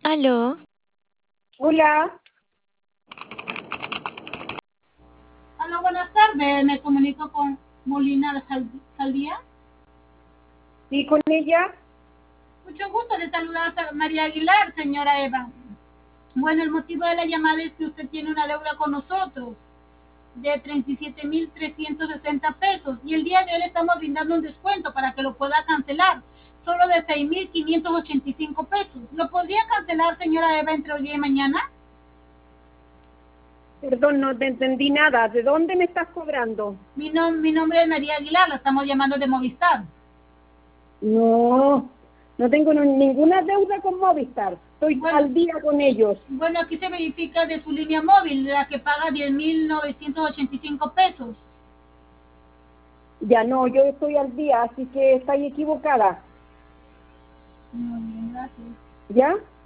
Aló, Hola, Hola, buenas tardes. Me comunico con Molina Saldía. ¿sí con ella? Mucho gusto de saludar a María Aguilar, señora Eva. Bueno, el motivo de la llamada es que usted tiene una deuda con nosotros de 37.360 pesos y el día de hoy le estamos brindando un descuento para que lo pueda cancelar, solo de 6.585 pesos. ¿Lo podría cancelar, señora Eva, entre hoy y mañana? Perdón, no te entendí nada. ¿De dónde me estás cobrando? Mi nombre es María Aguilar, la estamos llamando de Movistar. No, no tengo ninguna deuda con Movistar. Estoy Bueno, al día con ellos. Bueno, aquí se verifica de su línea móvil, la que paga 10.985 pesos. Ya no, yo estoy al día, así que estáis equivocada. Muy bien, gracias. ¿Ya?